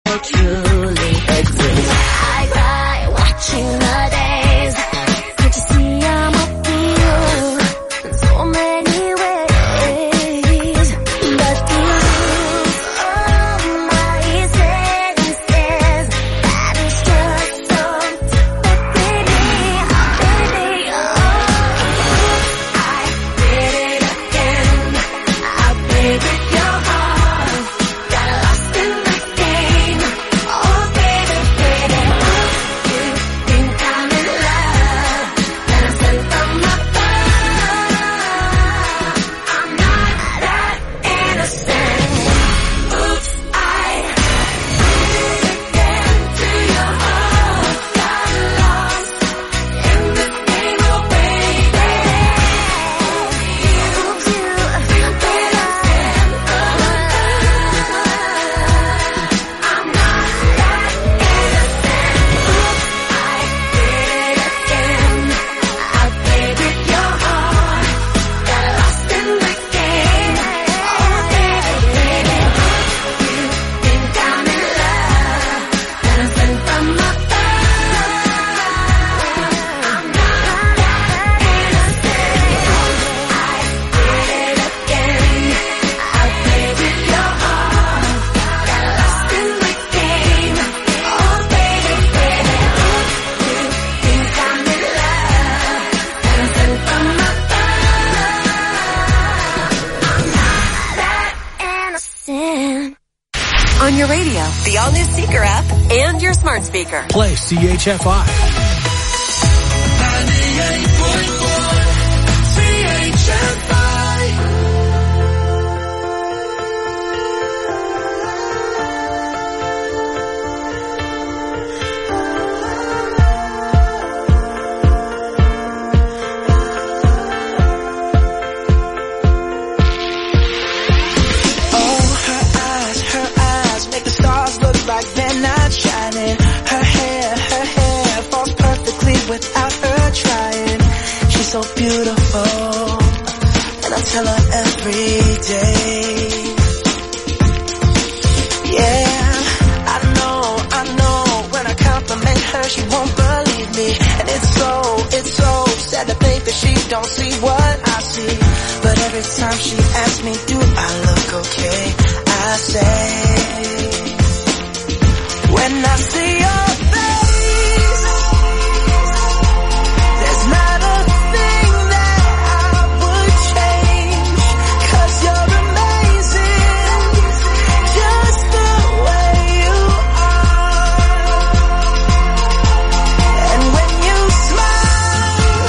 truly exist. I cry watching the days. Can't you see I'm up to you in so many ways? But the use of my senses, that is just something that made me, baby. Oh, I did it again. I played with your heart, got lost in the game. Oh, baby, baby, you think I'm in love, and I sent from above. I'm not that innocent. Oops, I did it again to your heart, got lost in the game. Oh, baby, oops, you think that I sent from above. I'm not that innocent. Oops, I did it again. I played with your heart, got lost in the game. Oh, baby, baby, you think I'm in love, and I sent from above. I'm not that innocent. I did it again. I played with your heart, got lost in the game. Oh, baby, baby, you think I'm in love, and I sent from above. I'm not that innocent. On your radio, the all-new Seeker app, and your smart speaker. Play CHFI. 98.4 CHFI. Oh, her eyes make the stars look like they're not shining. Her hair falls perfectly without her trying. She's so beautiful, and I tell her every day. Yeah, I know, when I compliment her, she won't believe me. And it's so sad to think that she don't see what I see. But every time she asks me, do I look okay? I say, when I see your face, there's not a thing that I would change. 'Cause you're amazing, just the way you are. And when you smile,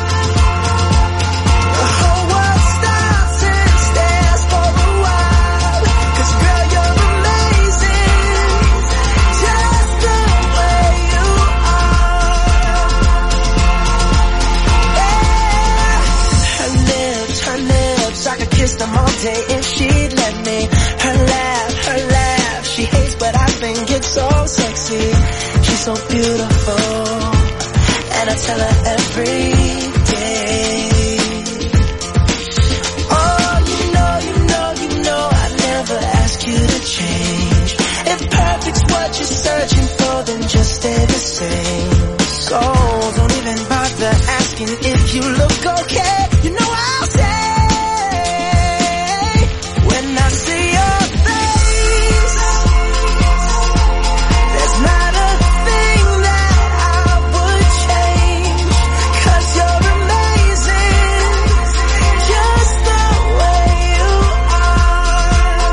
the whole world stops and stares for a while. 'Cause girl, you're amazing, just the way you are. Yeah. Her lips, I could kiss them all day if she'd let me. Her laugh, she hates but I think it's so sexy. She's so beautiful, and I tell her every day. Oh, you know, I never ask you to change. If perfect's what you're searching for, then just stay the same. So don't even bother asking if you look okay. You know I'll say, when I see your face, there's not a thing that I would change. 'Cause you're amazing, just the way you are.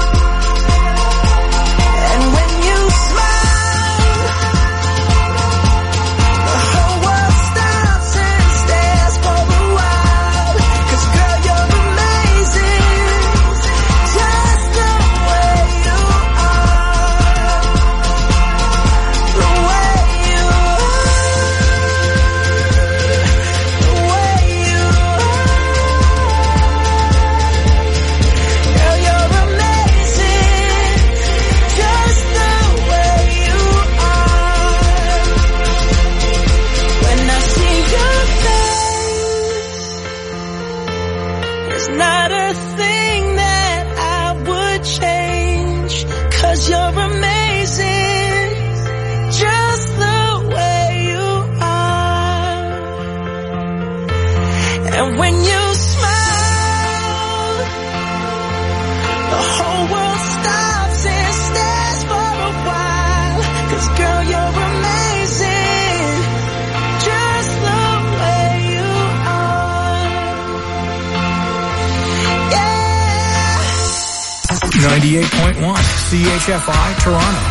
And when you smile, 98.1 CHFI Toronto.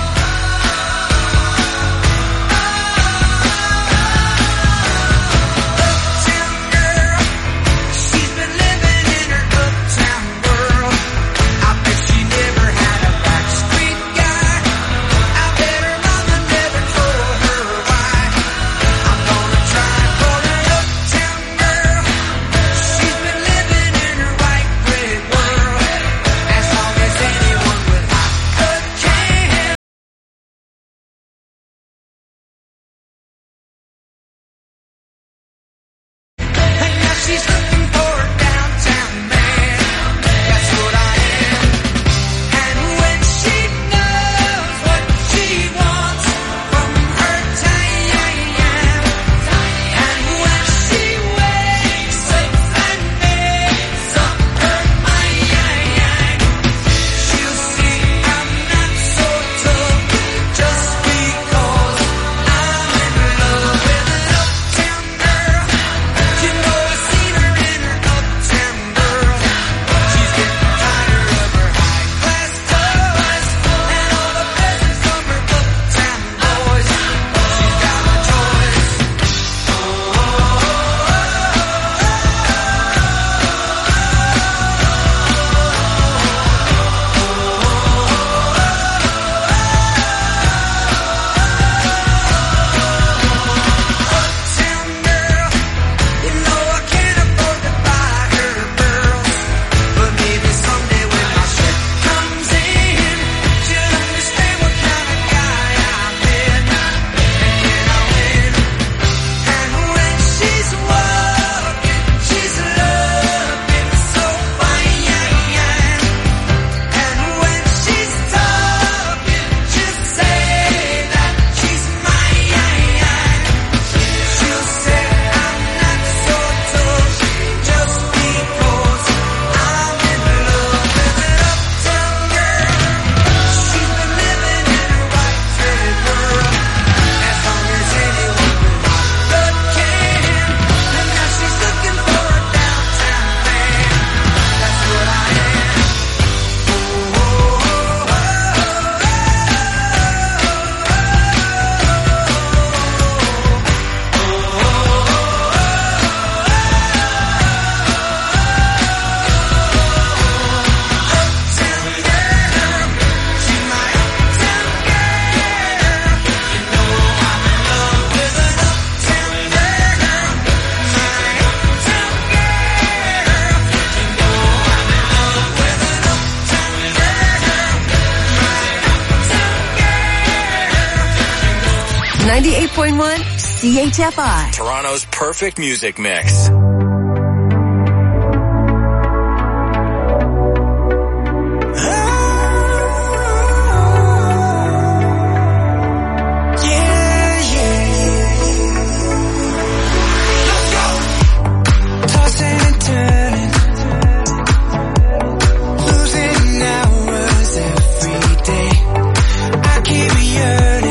CHFI. Toronto's perfect music mix.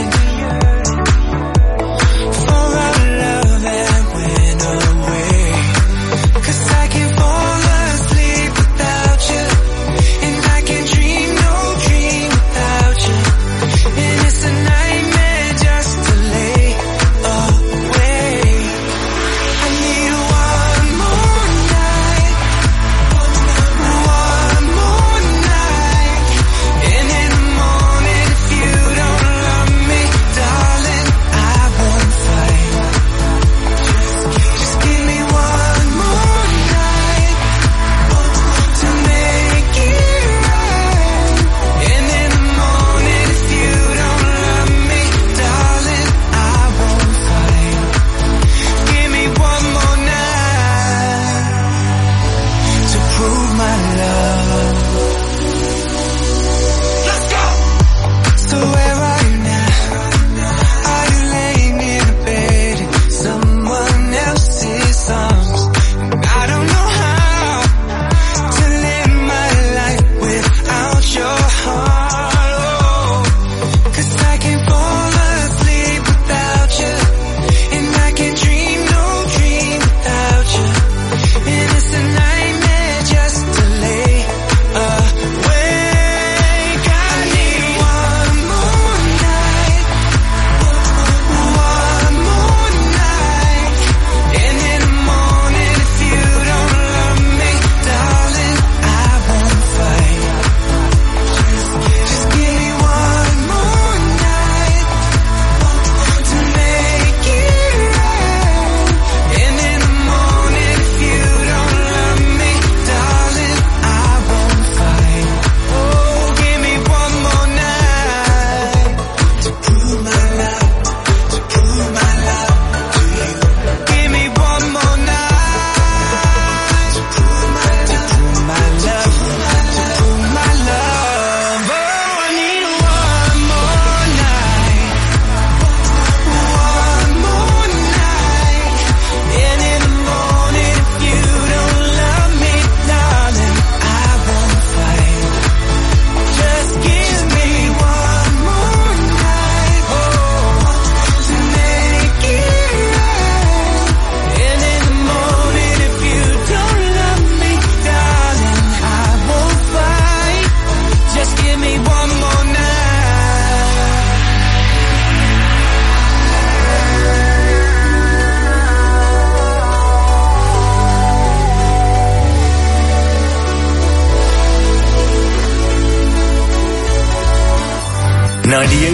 Away.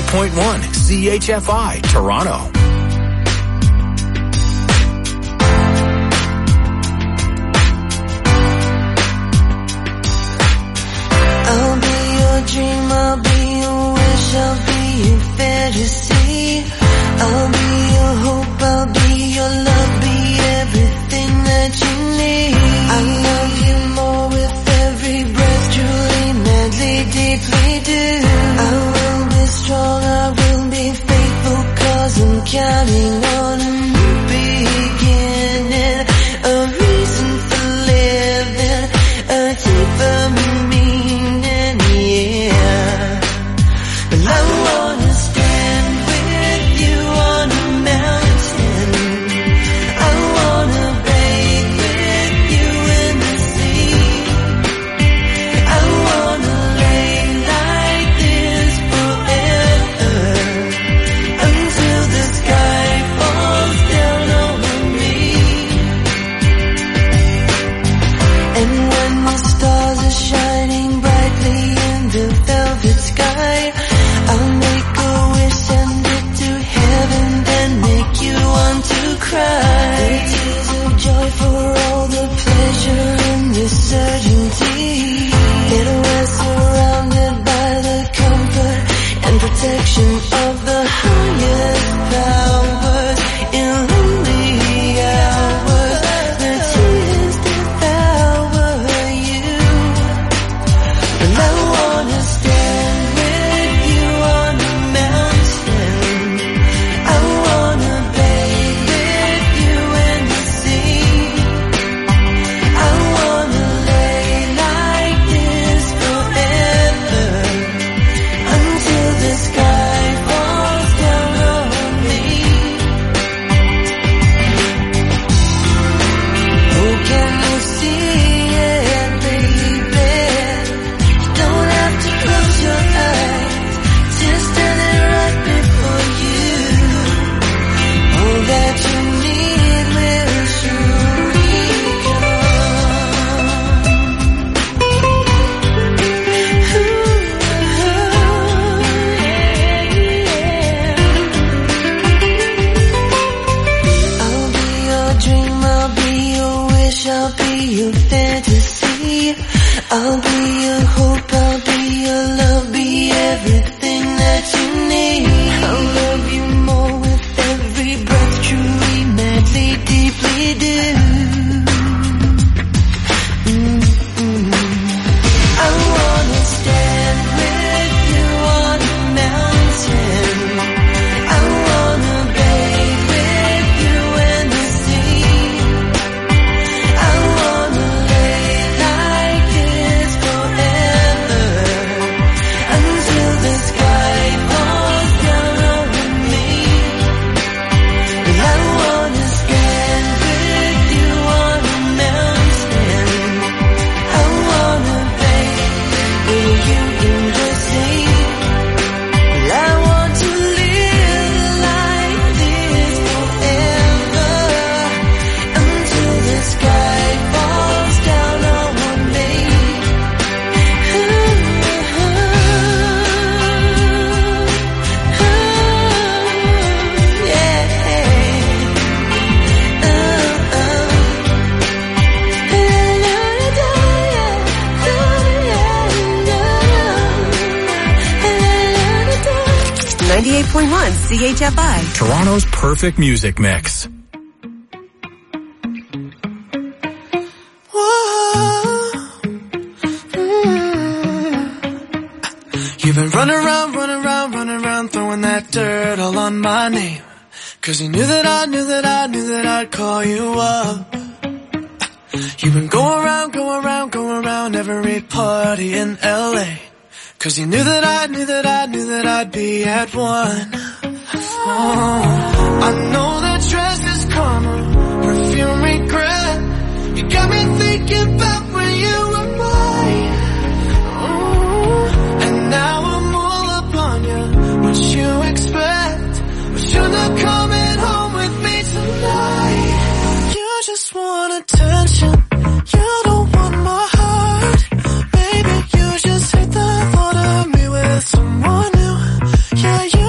98.1 CHFI, Toronto. I'll be your dream, I'll be your wish, I'll be your fantasy. I'll be your hope, I'll be your love, be everything that you need. I love you more with every breath, truly, madly, deeply do. I will be strong, I will be faithful, 'cause I'm counting on a new beginning, a reason for living, a deeper meaning, yeah. But I wanna stand with you on a mountain, I wanna bathe with you in the sea, I wanna lay like this forever, until the sky falls down over me. And when the stars are shining brightly in the velvet sky, I'll make a wish, send it to heaven, then make you want to cry. The tears of joy for all the pleasure and the certainty that we're surrounded by the comfort and protection of the highest powers. In lonely hours, the tears devour you. And I wanna stand with you on a mountain, I wanna bathe with you in the sea, I wanna lay like this forever, until the sky falls down on me. Oh, can you see it, baby? You don't have to close your eyes, just standing right before you. All that you need will surely I'll be your dream, I'll be your wish, I'll be your fantasy. I'll be your hope, I'll be your love, be everything that you need. I'll love you more with every breath, truly, madly, deeply do. I wanna stand with you on a mountain, I wanna bathe with you in the sea, I wanna lay like this forever, until the sky falls down over me. And I wanna stand with you on a mountain, I wanna bathe with you in the sea, and I want to live like this forever, until the sky falls down over me. Yeah. 98.1 CHFI. Toronto's perfect music mix. You've been running around, throwing that dirt all on my name, 'cause you knew that I'd call you up. You've been going around every party in LA, 'cause you knew that I'd be at one. Oh, I know that dress is karma, perfume regret. You got me thinking about when you were mine. Oh, and now I'm all up on you. What you expect? But you're not coming home with me tonight. You just want attention, you don't want my heart. Baby, you just hate the thought of me with someone new. Yeah, you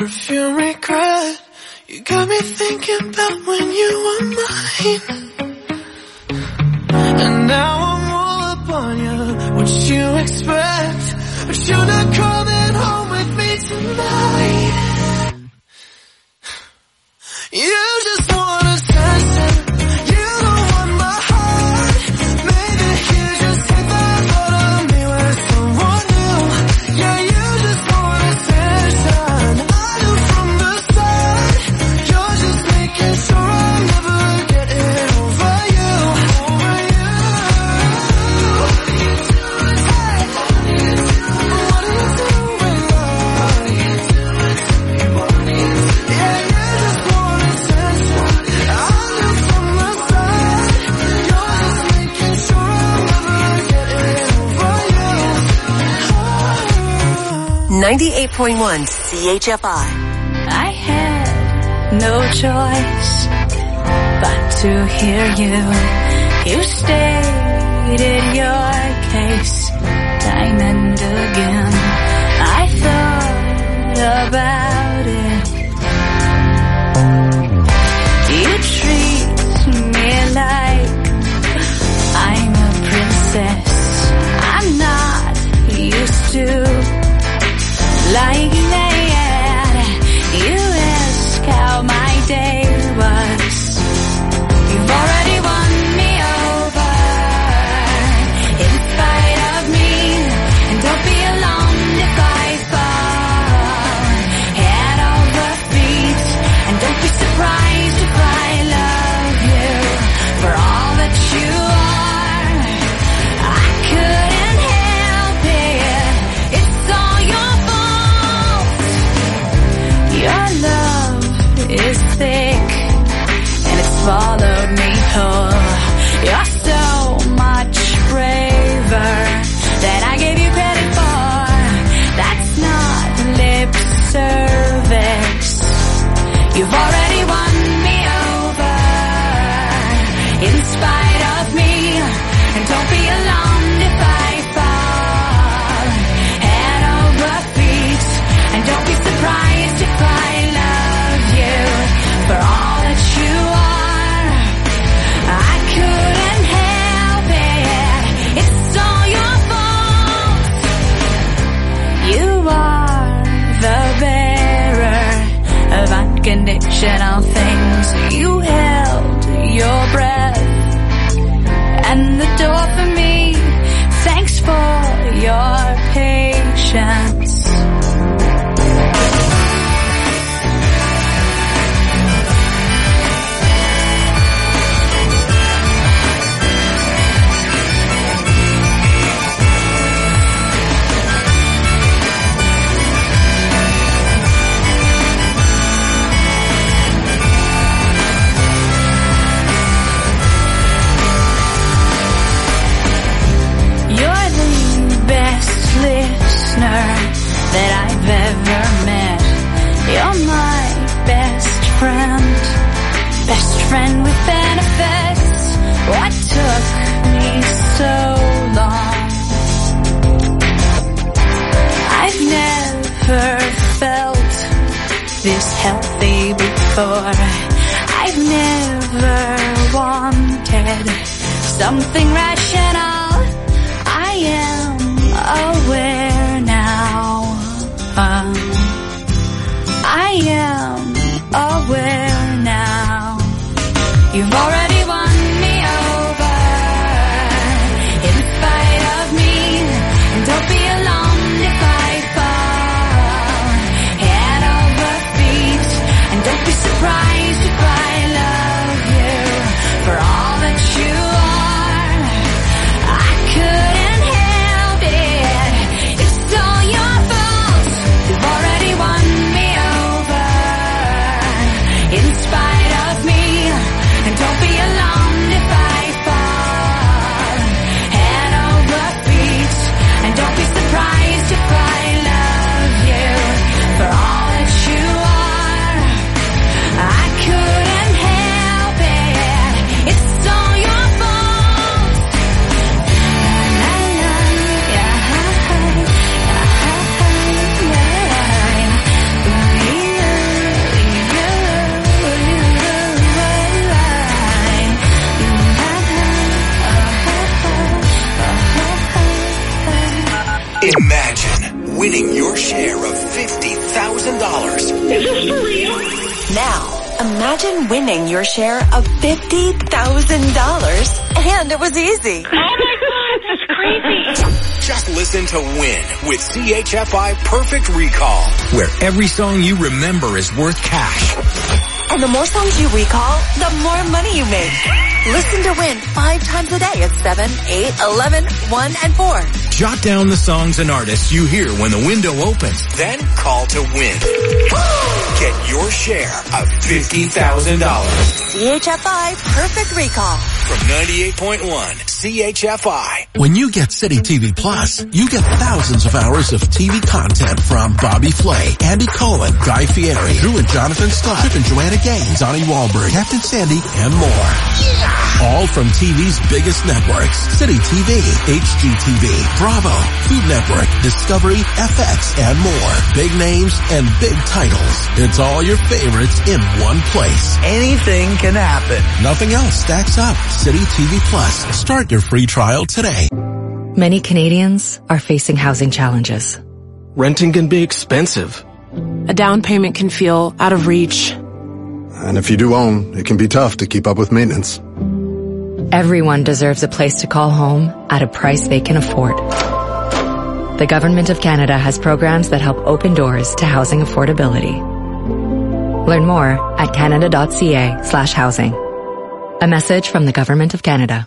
perfume regret. You got me thinking about when you were mine. And now I'm all up on you. What you expect? But you're not coming home with me tonight. You just want attention. You don't want my heart. Maybe you just hate the thought of me with someone new. Yeah, you just want attention. I knew from the start. You're just making sure I'm never getting over you. Over you. What are you doing? Hey. What are you doing? What are you doing? What are you doing? Yeah, you just want attention. I knew from the start. You're just making sure I'm never getting over you. 98.1 CHFI. I had no choice but to hear you. You stated your case time and again. I thought about it. You treat me like I'm a princess. I'm not used to like that. You ask how my day was. You've already won me over in spite of me. And don't be alarmed if I fall head over feet. And don't be surprised if I love you for all that you are. I couldn't help it. It's all your fault. Your love is thick and it's swallowed me whole. You're so much braver than I gave you credit for. That's not lip service. You've already won me over in spite of me. And don't be alarmed if I fall head over feet. And don't be surprised if I love you for all that you are. I couldn't help it. It's all your fault. You are the bearer of unconditional things. You held your breath and the door for me. Thanks for your patience. You're the best listener that I've ever met. You're my best friend with benefits. What took me so long? I've never felt this healthy before. I've never wanted something rational. I am aware now. I am aware now. You've already won me over in spite of me. And don't be alarmed if I fall head over feet. And don't be surprised if I love you for all that you are. I couldn't help it. It's all your fault. You've already won me over in spite of me. And don't be Now, imagine winning your share of $50,000 and it was easy. Oh my God, that's crazy. Just listen to Win with CHFI Perfect Recall, where every song you remember is worth cash. And the more songs you recall, the more money you make. Listen to Win 5 times a day at 7, 8, 11, 1, and 4. Jot down the songs and artists you hear when the window opens. Then call to win. Get your share of $50,000. CHFI Perfect Recall. From 98.1 CHFI. When you get City TV Plus, you get thousands of hours of TV content from Bobby Flay, Andy Cohen, Guy Fieri, Drew and Jonathan Scott, Chip and Joanna Gaines, Donnie Wahlberg, Captain Sandy, and more. All from TV's biggest networks. City TV, HGTV, Bravo, Food Network, Discovery, FX, and more. Big names and big titles. It's all your favorites in one place. Anything can happen. Nothing else stacks up. City TV Plus. Start your free trial today. Many Canadians are facing housing challenges. Renting can be expensive. A down payment can feel out of reach. And if you do own, it can be tough to keep up with maintenance. Everyone deserves a place to call home at a price they can afford. The Government of Canada has programs that help open doors to housing affordability. Learn more at canada.ca/housing. A message from the Government of Canada.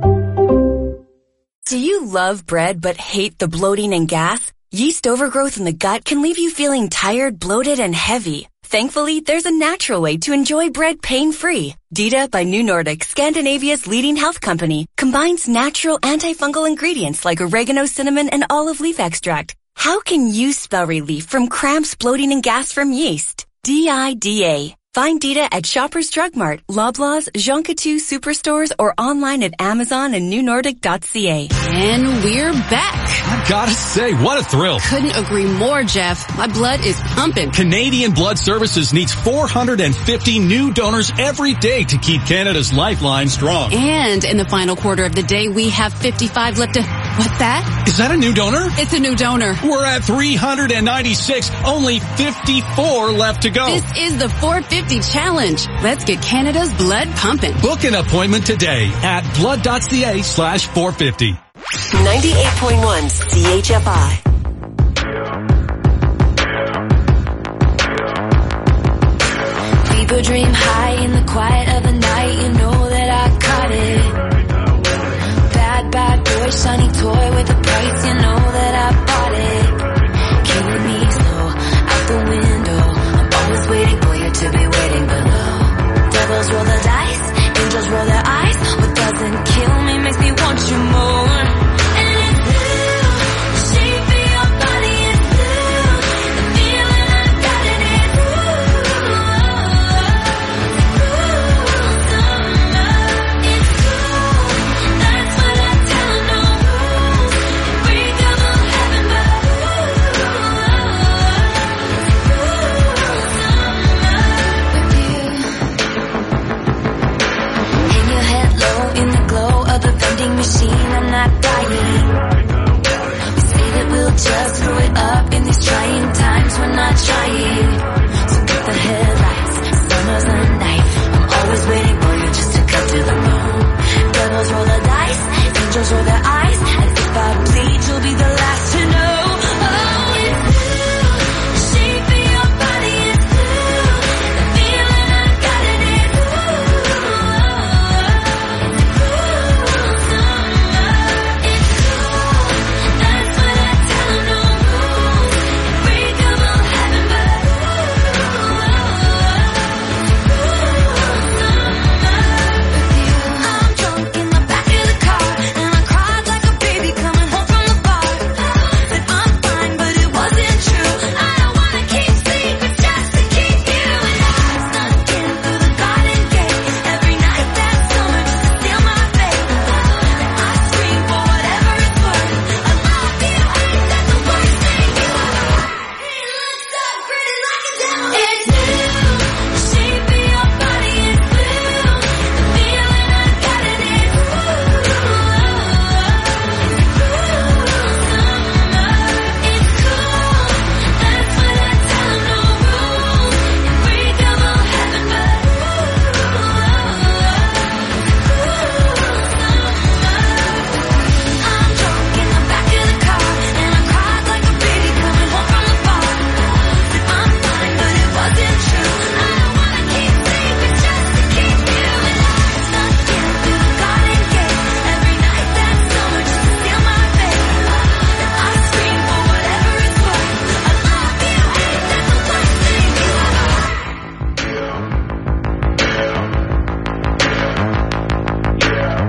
Do you love bread but hate the bloating and gas? Yeast overgrowth in the gut can leave you feeling tired, bloated, and heavy. Thankfully, there's a natural way to enjoy bread pain-free. Dita by New Nordic, Scandinavia's leading health company, combines natural antifungal ingredients like oregano, cinnamon, and olive leaf extract. How can you spell relief from cramps, bloating, and gas from yeast? DIDA. Find Dita at Shoppers Drug Mart, Loblaws, Jean Coutu Superstores, or online at Amazon and newnordic.ca. And we're back. I gotta say, what a thrill. Couldn't agree more, Jeff. My blood is pumping. Canadian Blood Services needs 450 new donors every day to keep Canada's lifeline strong. And in the final quarter of the day, we have 55 left to... What's that? Is that a new donor? It's a new donor. We're at 396. Only 54 left to go. This is the 450 challenge. Let's get Canada's blood pumping. Book an appointment today at blood.ca/450. 98.1 CHFI. People dream high in the quiet of the night. You know that I caught it. Bad boy, shiny toy with a price. You know that I bought it. Killing me slow out the window. I'm always waiting for you to be waiting below. Devils roll the dice, angels roll their eyes. What doesn't kill me makes me want you more. And it's blue, the shape of your body is blue. The feeling I got it is it's cool. That's what I tell them, no rules. Break them all heaven, but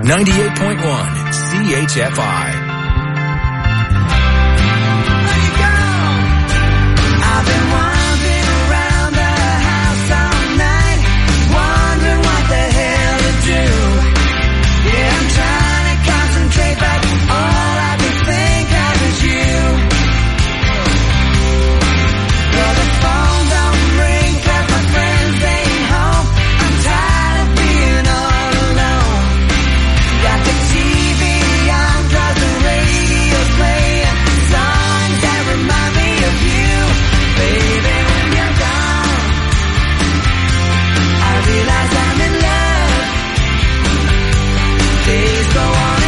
98.1 CHFI. I've been wandering around the house all night, wondering what the hell to do. Yeah, I'm trying to concentrate, but all I can think of is you. Well, the phone don't ring 'cause my friends ain't home. I'm tired of being all alone. Got the TV on 'cause the radio's playing songs that remind me of you. Baby, when you're gone, I realize I'm in love. Days go on,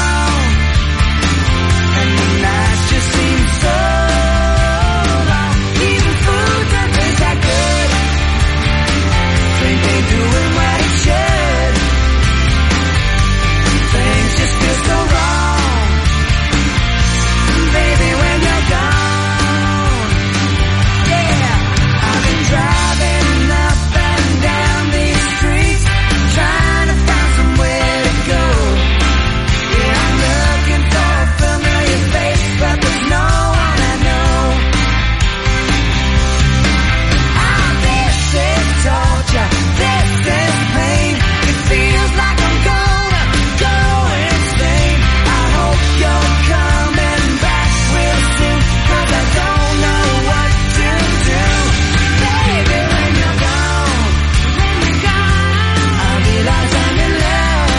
and the nights just seem so long. Even food that tastes that good, drink ain't doing what it should. Things just feel so wrong. Baby, when you're gone, yeah. I've been driving up and down these streets, trying to find somewhere to go. Yeah, I'm looking for a familiar face, but there's no one I know. Oh, this is torture, this is pain. It feels like I'm gonna go insane. I hope you're coming back real soon, 'cause I don't know what to do. Baby, when you're gone, I realize I'm in love.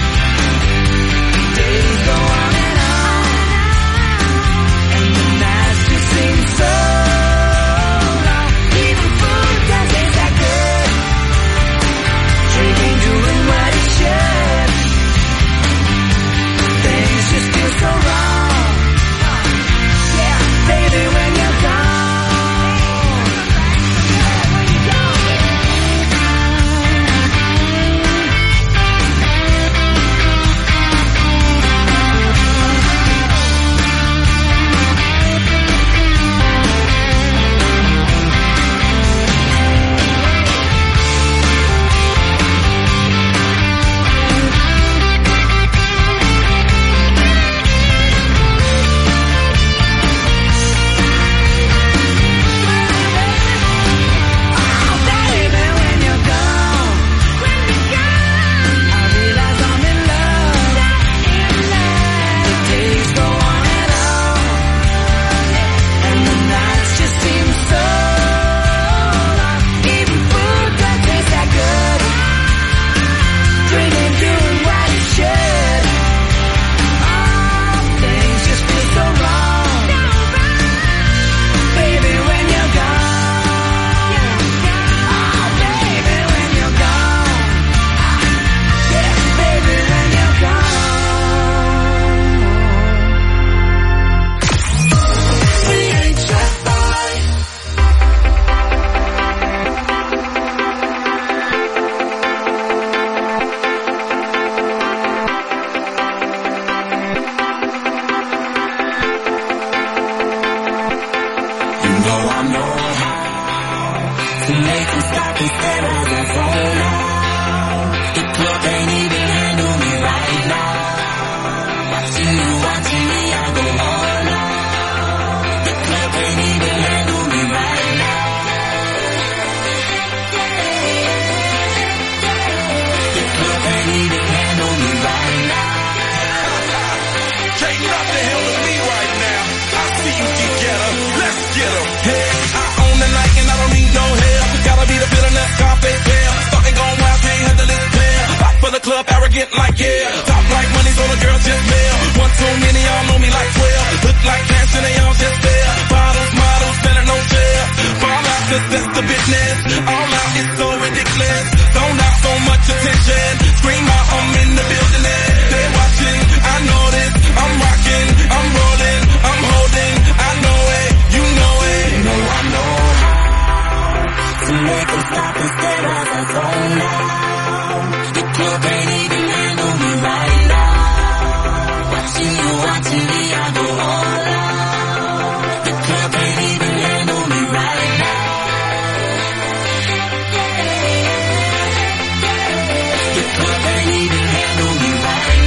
Days go on, and the nights just seem so long. Even food that tastes that good, drink ain't doing what it should. Things just feel so wrong. Yeah, baby, when you're gone. Can't even handle me right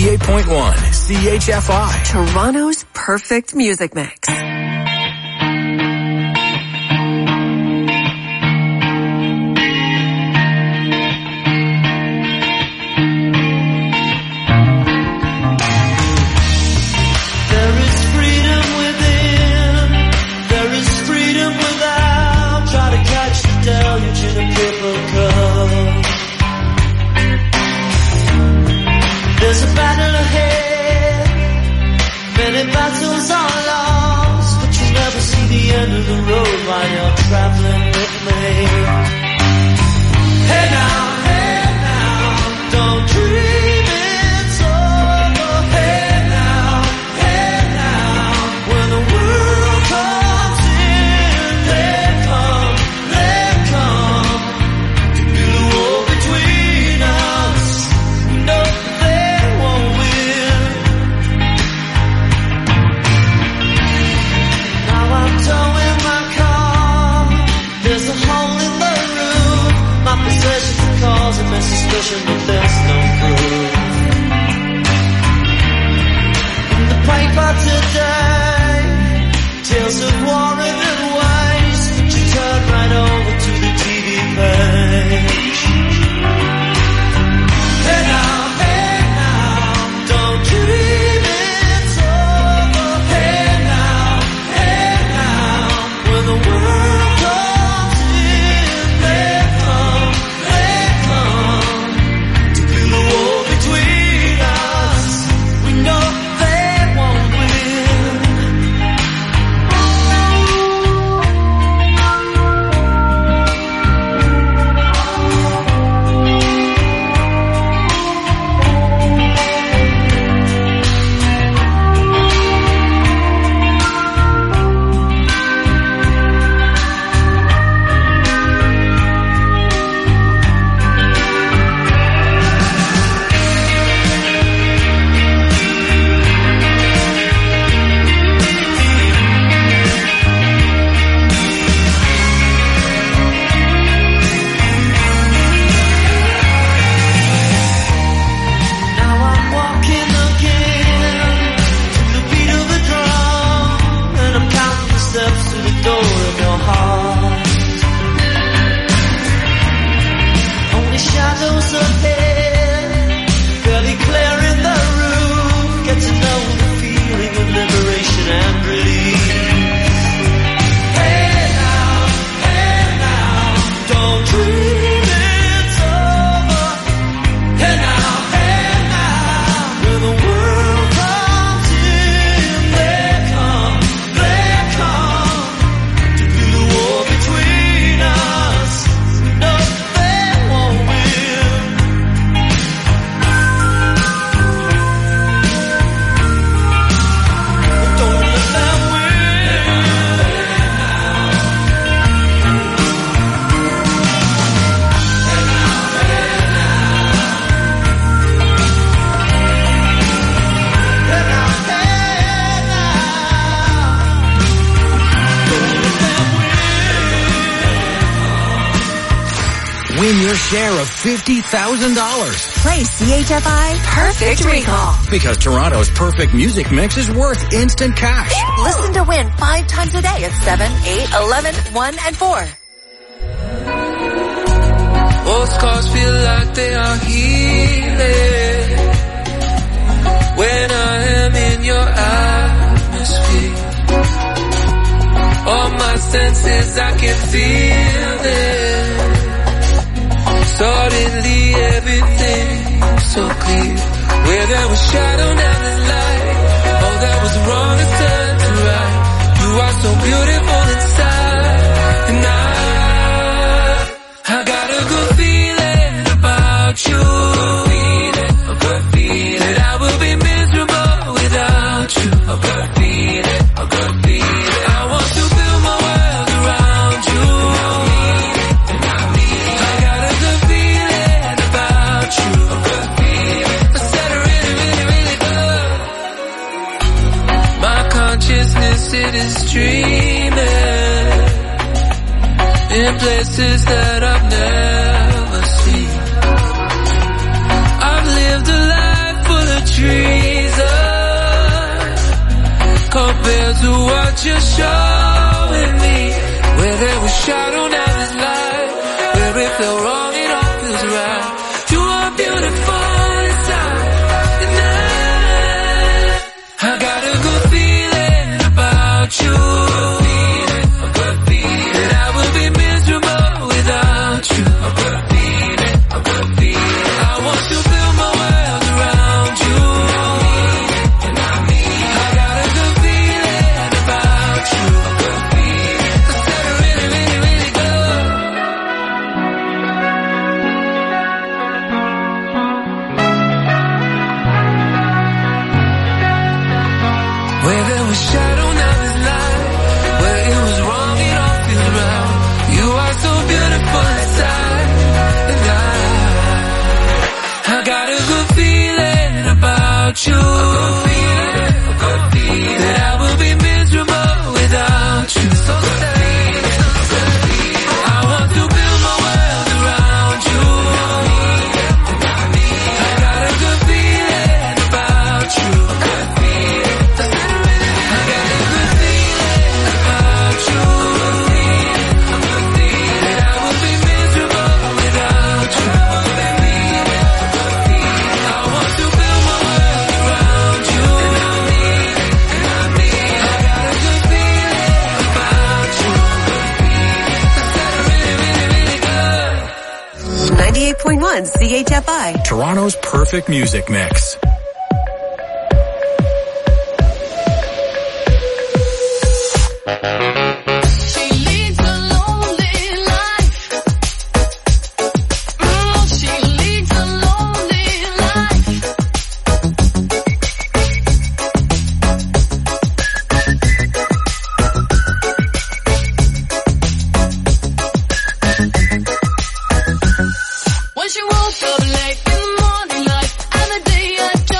98.1 CHFI. Toronto's perfect music mix. There's a battle ahead, many battles are lost, but you never see the end of the road while you're traveling with me. Hey now, don't dream it's over. Hey now, when the world comes in, let come, to build a wall between us. No. Towing my car, there's a hole in the roof. My possessions are causing my suspicion, but there's no proof. In the paper today, tales of war and waste, but you turn right over to the TV page. Hey now, don't dream it's over. Hey now, when the world comes in, let come, to build a wall between us. We know they won't win. Win your share of $50,000. Play CHFI Perfect Recall. Because Toronto's perfect music mix is worth instant cash. Listen to win 5 times a day at 7, 8, 11, 1, and 4. Old scars feel like they are healing when I am in your atmosphere. All my senses, I can feel it. Suddenly everything's so clear. Where there was shadow, now there's light. Oh, that was wrong, it's turned to right. You are so beautiful inside. And I got a good feeling about you. A good feeling. That I will be miserable without you. A good feeling. A good feeling. I want to build my world around you. Consciousness, it is dreaming in places that I've never seen. I've lived a life full of dreams. compared to what you're showing me. Where there was shadow, now there's light. Where it felt wrong, it all feels right. You are beautiful inside. And I got a good feeling about you. That I will be miserable without you. I want to build my world around you. I got a good feeling about you. It's really, really, really good. Where there was shadow, now there's light. Where it was wrong, it all feels right. You are so beautiful inside. And I got a good feeling about you. That I will be miserable without you. So stay. I want to build my world around you. I got a good feeling about you. I got a good feeling about you. That I will be miserable without you. I want to build my world around you. I got a good feeling about you. It's really, really, really good. 98.1 CHFI. Toronto's perfect music mix. She leads a lonely life. She leads a lonely life. When she woke up late in the morning light, and the day had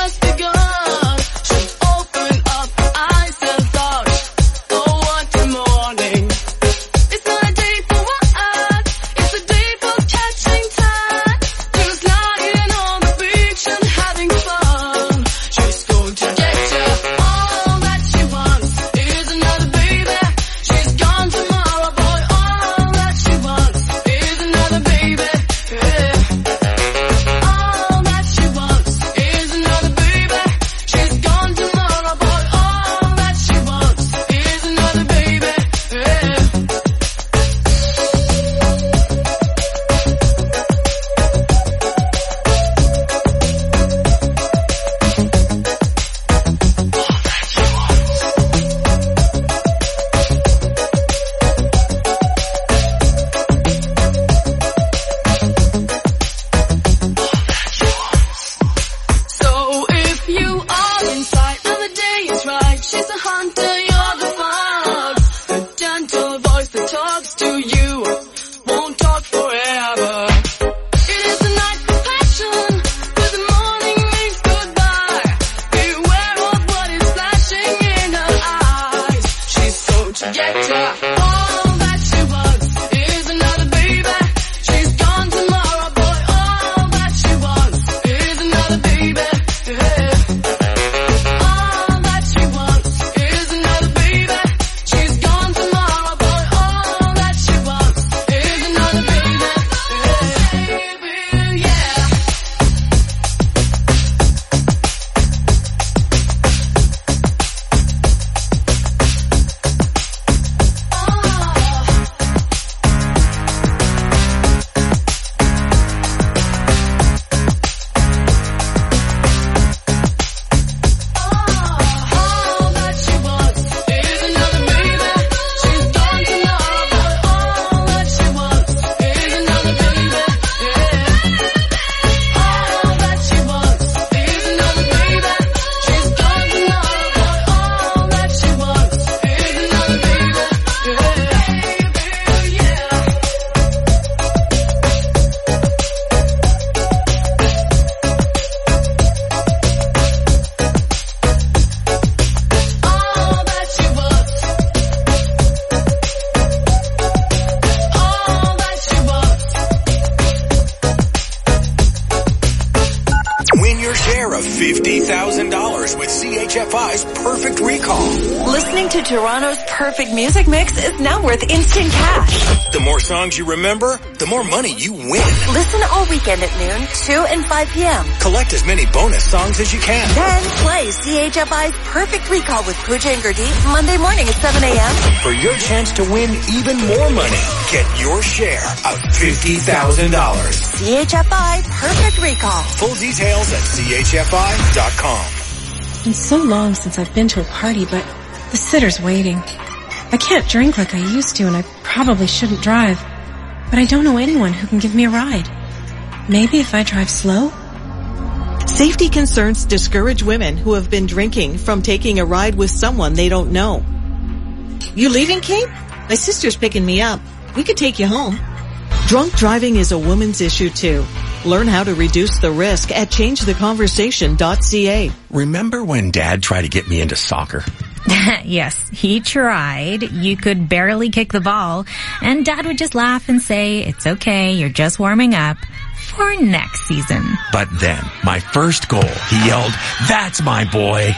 with CHFI's Perfect Recall. Listening to Toronto's perfect music mix is now worth instant cash. The more songs you remember, the more money you win. Listen all weekend at noon, 2 and 5 p.m. Collect as many bonus songs as you can. Then play CHFI's Perfect Recall with Pooja and Gurdeep Monday morning at 7 a.m. For your chance to win even more money, get your share of $50,000. CHFI Perfect Recall. Full details at chfi.com. It's been so long since I've been to a party, but the sitter's waiting. I can't drink like I used to, and I probably shouldn't drive. But I don't know anyone who can give me a ride. Maybe if I drive slow? Safety concerns discourage women who have been drinking from taking a ride with someone they don't know. You leaving, Kate? My sister's picking me up. We could take you home. Drunk driving is a woman's issue too. Learn how to reduce the risk at changetheconversation.ca. Remember when Dad tried to get me into soccer? Yes, he tried. You could barely kick the ball, and Dad would just laugh and say, "It's okay, you're just warming up for next season." But then, my first goal, he yelled, "That's my boy!"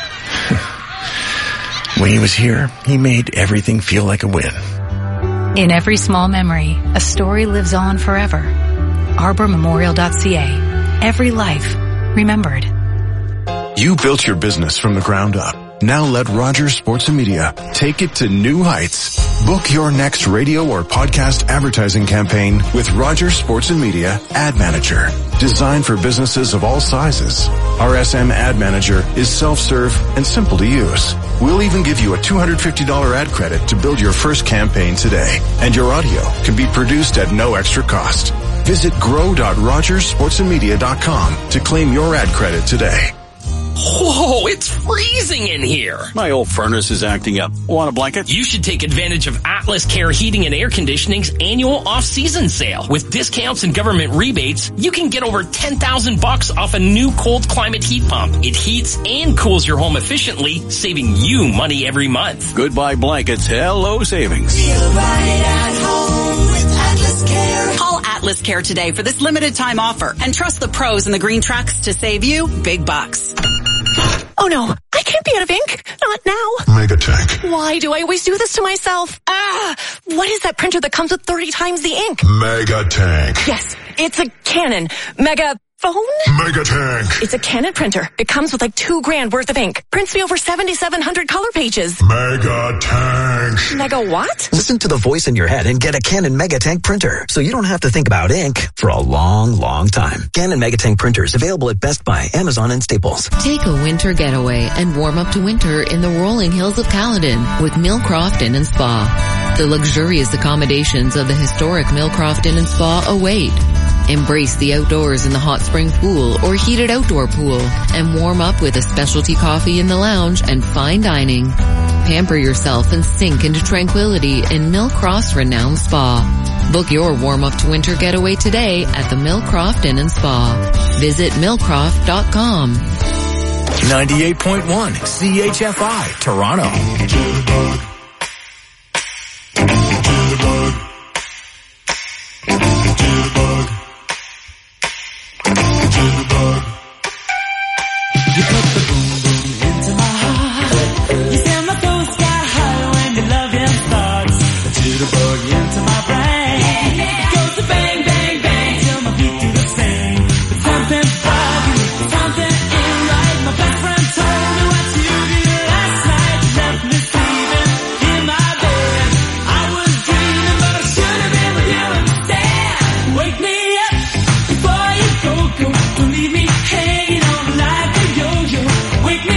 When he was here, he made everything feel like a win. In every small memory, a story lives on forever. ArborMemorial.ca. Every life remembered. You built your business from the ground up. Now let Rogers Sports and Media take it to new heights. Book your next radio or podcast advertising campaign with Rogers Sports and Media Ad Manager. Designed for businesses of all sizes. RSM Ad Manager is self-serve and simple to use. We'll even give you a $250 ad credit to build your first campaign today. And your audio can be produced at no extra cost. Visit grow.rogersportsandmedia.com to claim your ad credit today. Whoa, it's freezing in here. My old furnace is acting up. Want a blanket? You should take advantage of Atlas Care Heating and Air Conditioning's annual off-season sale. With discounts and government rebates, you can get over $10,000 off a new cold climate heat pump. It heats and cools your home efficiently, saving you money every month. Goodbye blankets. Hello savings. Feel right at home with Atlas Care. Call Atlas Care today for this limited time offer and trust the pros in the green trucks to save you big bucks. Oh no, I can't be out of ink. Not now. Megatank. Why do I always do this to myself? What is that printer that comes with 30 times the ink? Megatank. Yes, it's a Canon Megaphone? Megatank. It's a Canon printer. It comes with like $2,000 worth of ink. Prints me over 7,700 color pages. Megatank. Mega what? Listen to the voice in your head and get a Canon Megatank printer, so you don't have to think about ink for a long, long time. Canon Megatank printers available at Best Buy, Amazon, and Staples. Take a winter getaway and warm up to winter in the rolling hills of Caledon with Millcroft Inn and Spa. The luxurious accommodations of the historic Millcroft Inn and Spa await. Embrace the outdoors in the hot spring pool or heated outdoor pool and warm up with a specialty coffee in the lounge and fine dining. Pamper yourself and sink into tranquility in Millcroft's renowned spa. Book your warm up to winter getaway today at the Millcroft Inn and Spa. Visit millcroft.com. 98.1 CHFI, Toronto. You put the boom boom into my heart. You send my soul sky high when the loving starts. A jitterbug into my brain. It goes to bang, bang, bang till my feet do the same. But something bugging, something ain't right. My best friend told me what you did last night. You left me sleeping in my bed. I was dreaming, but I should have been with you instead. Wake me up before you go. Don't leave me hanging on like a yo-yo. Wake me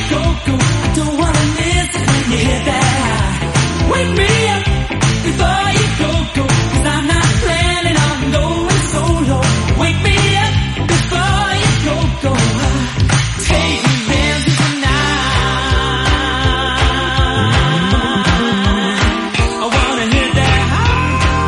go, go. I don't wanna miss it when you hit that high. Wake me up before you go, go. 'Cause I'm not planning on going solo. Wake me up before you go, go. Take me dancing tonight. I wanna hit that high.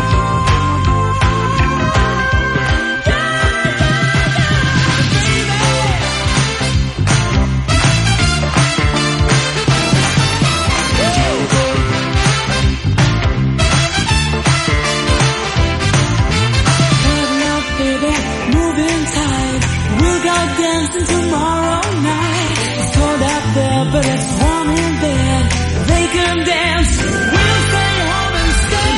Moving tight, we'll go dancing tomorrow night. It's cold out there, but it's warm in bed. They can dance, we'll stay home instead.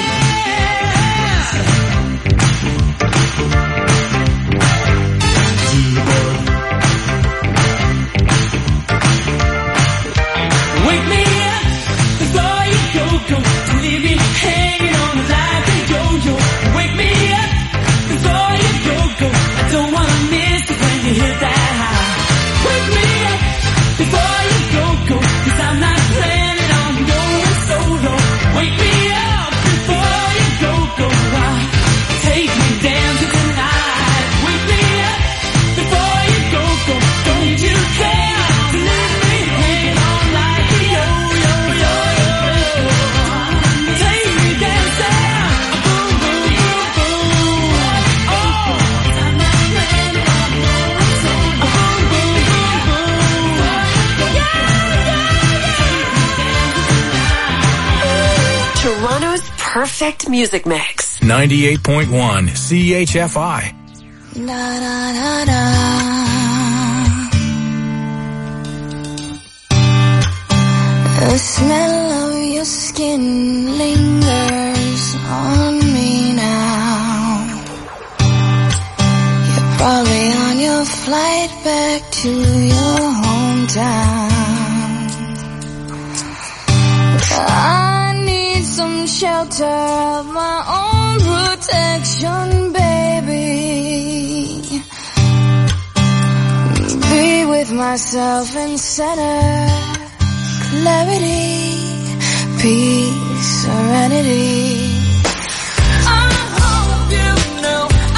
Wake me up before you go, go. Don't leave me hanging on like a yo-yo. Wake me up before you go, go. I don't wanna miss it when you hit that high. Wake me up before you go, go. 'Cause I'm not planning on going solo. Wake me up before you go, go. Take me dancing tonight. Wake me up before you go, go. Don't you care to leave me hanging on like a yo-yo, yo-yo. Take me dancing, boom, boom, boom, boom. Oh, I'm not planning on going solo. Boom, boom, boom, boom. Yeah. Toronto's perfect music mix. 98.1 CHFI. Da da da da. The smell of your skin lingers on me now. You're probably on your flight back to your hometown. I need some shelter of my own protection, baby. Be with myself in center, clarity, peace, serenity. I hope you know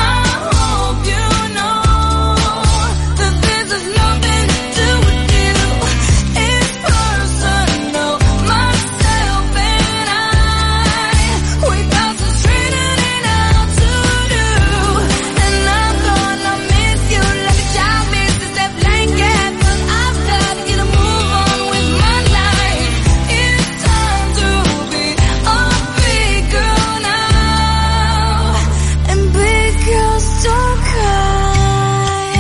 that this has nothing to do with you. It's personal, myself and I. We concentrated in how to do. And I'm gonna miss you like a child misses their blanket. But I've gotta get a move on with my life. It's time to be a big girl now. And big girls don't cry.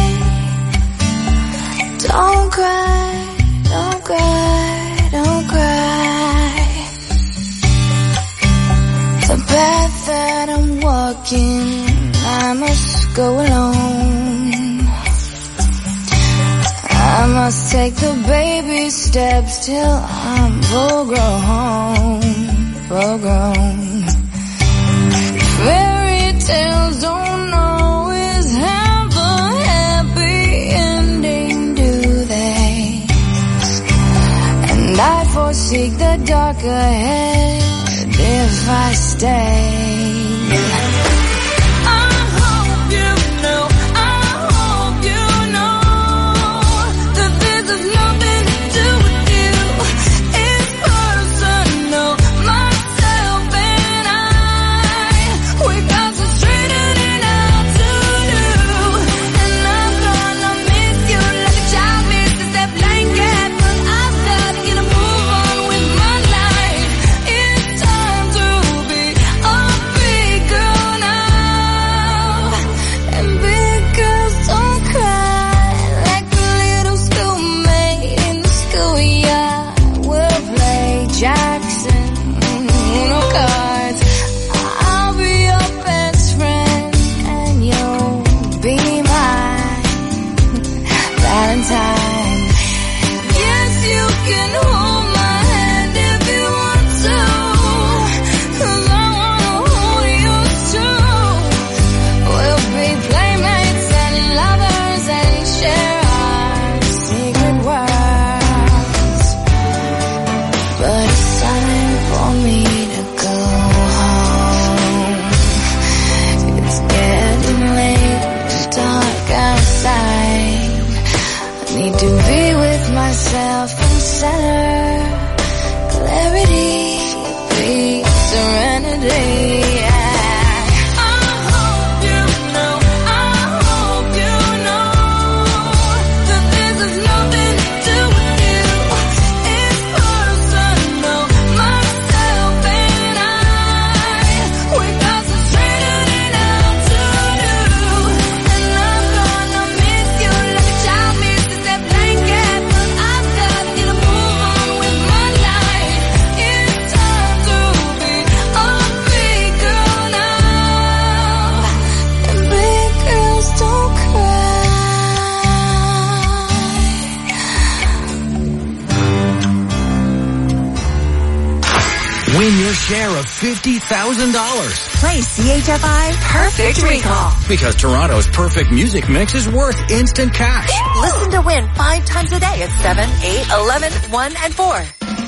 Don't cry, don't cry, don't cry. The path that I'm walking, I must go alone. I must take the baby steps till I'm full grown. Fairy tales don't always have a happy ending, do they? And I foresee the dark ahead if I stay. I hope you know that this has nothing to do with you. It's personal, myself and I. We concentrated in how to do. And I'm gonna miss you like a child misses their blanket. But I've gotta get a move on with my life. It's time to be a share of $50,000. Play CHFI Perfect Recall. Because Toronto's perfect music mix is worth instant cash. Listen to win 5 times a day at 7, 8, 11, 1, and 4.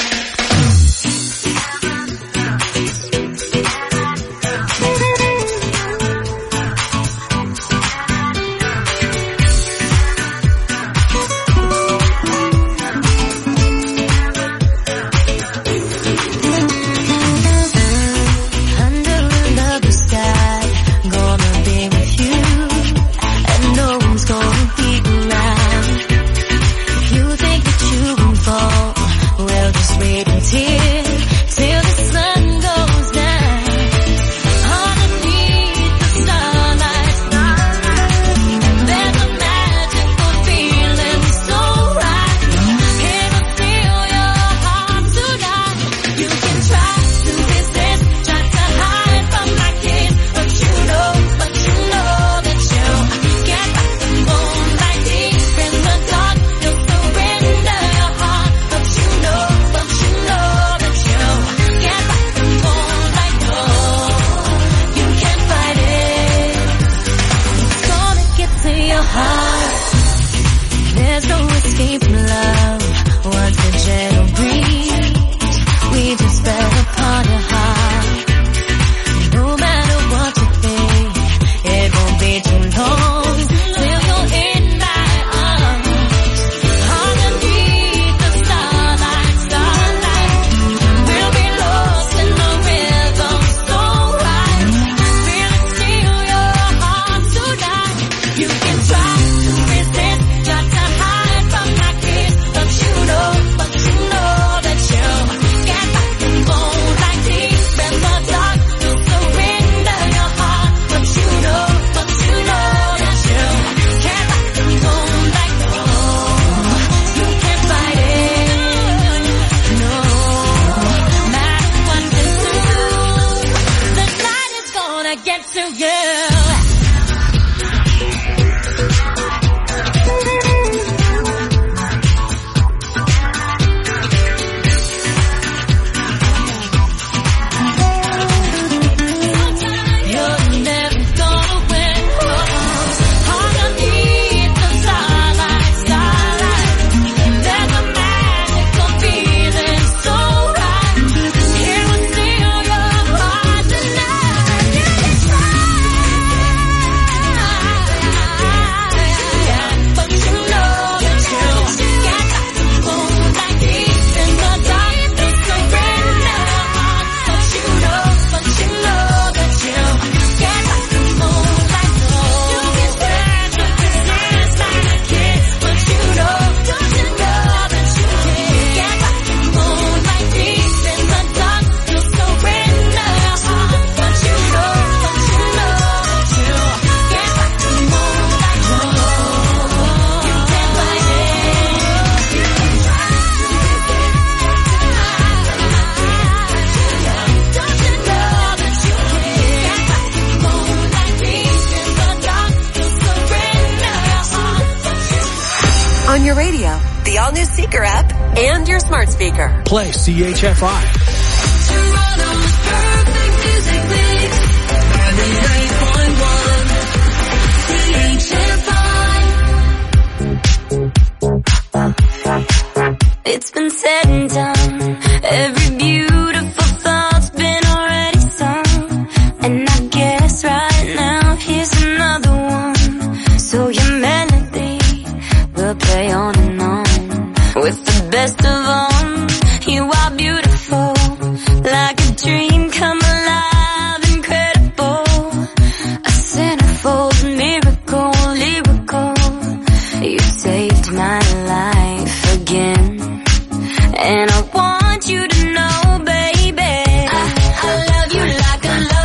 On your radio, the all-new Seeker app, and your smart speaker. Play CHFI. Toronto's perfect music mix. 99.1 CHFI. It's been said and done. Every beautiful thought's been already sung. And I guess right now here's another one. So your melody will play on and on. With the best of all, you are beautiful. Like a dream come alive, incredible. A centerfold miracle, lyrical. You saved my life again. And I